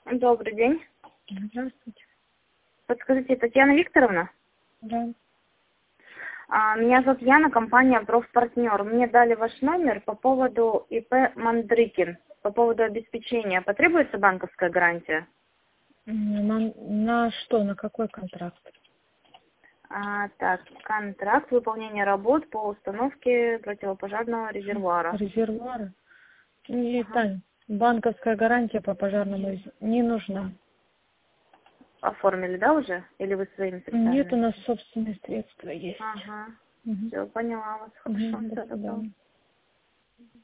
Добрый день. Здравствуйте. Подскажите, Татьяна Викторовна? Да. Меня зовут Яна, компания «Профпартнер». Мне дали ваш номер по поводу ИП Мандрыкин, по поводу обеспечения. Потребуется банковская гарантия? На что, на какой контракт? Так, контракт выполнения работ по установке противопожарного резервуара. Резервуары? Не, Ага. Тань, банковская гарантия по пожарному не нужна. Оформили, да, уже? Или вы своими средствами? Нет, у нас собственные средства есть. Ага. Угу. Все, поняла вас. Хорошо. До Всё, добро. свидания.